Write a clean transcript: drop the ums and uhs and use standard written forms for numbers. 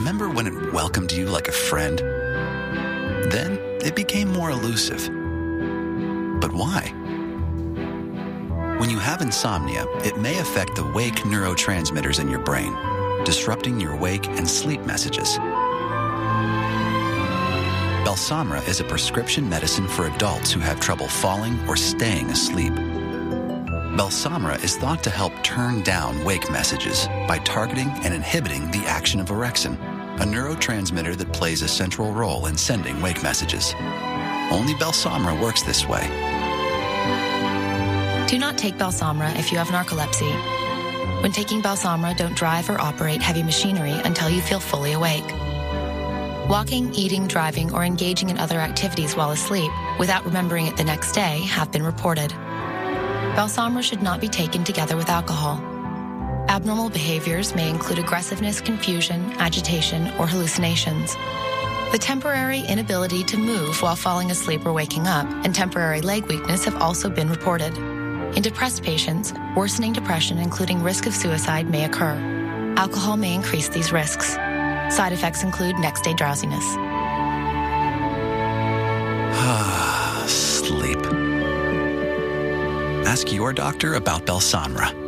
Remember when it welcomed you like a friend? Then it became more elusive. But why? When you have insomnia, it may affect the wake neurotransmitters in your brain, disrupting your wake and sleep messages. Belsomra is a prescription medicine for adults who have trouble falling or staying asleep. Belsomra is thought to help turn down wake messages by targeting and inhibiting the action of orexin, a neurotransmitter that plays a central role in sending wake messages. Only Belsomra works this way. Do not take Belsomra if you have narcolepsy. When taking Belsomra, don't drive or operate heavy machinery until you feel fully awake. Walking, eating, driving, or engaging in other activities while asleep without remembering it the next day have been reported. Belsomra should not be taken together with alcohol. Abnormal behaviors may include aggressiveness, confusion, agitation, or hallucinations. The temporary inability to move while falling asleep or waking up and temporary leg weakness have also been reported. In depressed patients, worsening depression, including risk of suicide, may occur. Alcohol may increase these risks. Side effects include next-day drowsiness. Sleep. Ask your doctor about Belsomra.